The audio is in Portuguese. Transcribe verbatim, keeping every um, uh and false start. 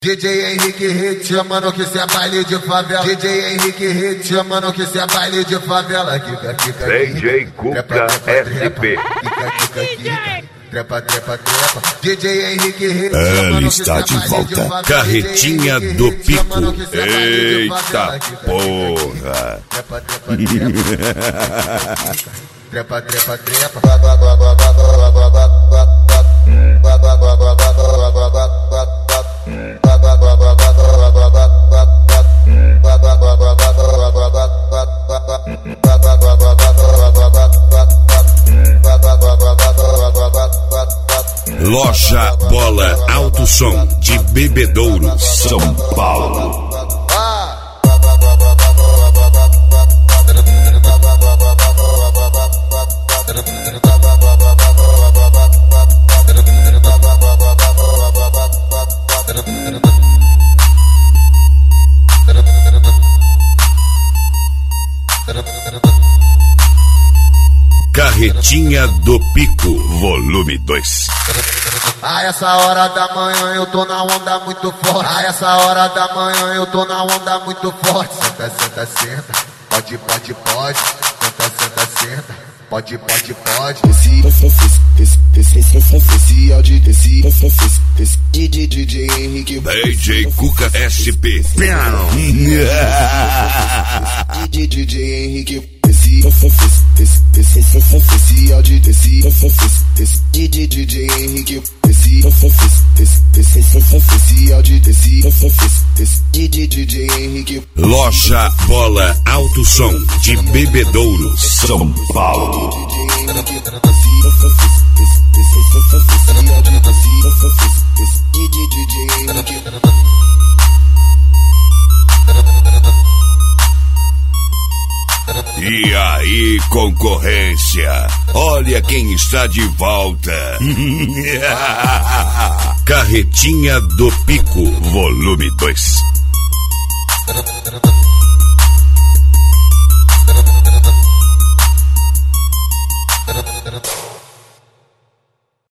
D J Henrique Hit, chamando que cê é baile de favela. D J Henrique Hit, chamando que cê é baile de favela. Kika, kika, D J Cuca S P. Kika, kika, kika. Trepa, trepa, trepa. D J Henrique Hit, ele está de volta. Carretinha do Pico. Eita porra. Trepa, trepa, trepa. Trepa, trepa, trepa. Loja Bola Alto Som de Bebedouro, São Paulo. Carretinha do Pico, volume dois. A essa hora da manhã eu tô na onda muito forte. A essa hora da manhã eu tô na onda muito forte. Senta, senta, senta. Pode, pode, pode. Senta, senta, senta. Pode, pode, pode. Esse, esse, esse, esse, esse, esse áudio desse, esse, esse, D J D J Henrique, D J Cuca S P. D J D J Henrique. Esse, esse, esse, esse, esse áudio desse, esse, esse, D J D J Henrique. Esse, esse, esse, esse, esse áudio desse, esse, esse, D J D J Henrique. Loja Bola Alto Som de Bebedouro, São Paulo. E aí, concorrência, olha quem está de volta. Carretinha do Pico, volume dois.